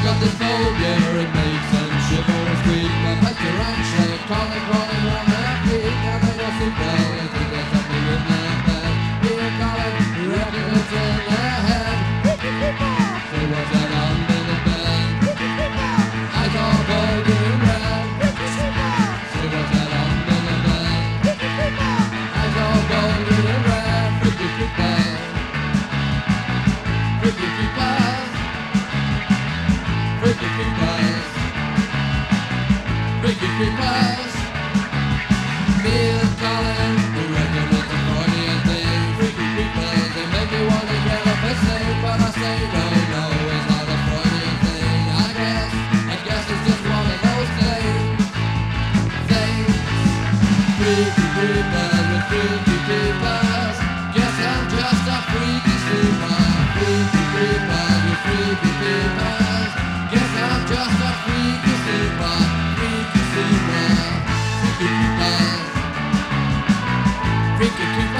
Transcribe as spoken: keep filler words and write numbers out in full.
got this phobia, it makes them shiver and squeak. My pets are anxious, crawling, crawling around their feet. And they go sleep well, they think there's something in their bed. Here calling, reckon it's in their head. Say what's that under the bed? Eyes all golden red. Say what's that under the bed? Eyes all golden and red. Freaky creepers, freaky creepers, freaky creepers, freaky creepers. Feel calling, you reckon it's a Freudian thing. Freaky creepers, they make me wanna get up and sing, but I say no, no, it's not a Freudian thing. I guess, I guess it's just one of those things, things. Freaky creepers with freaky creepers. Guess I'm just a freaky super. Freaky creepers with freaky creepers. Guess I'm just a freaky super. Freaky super. Freaky creepers. Freaky creepers.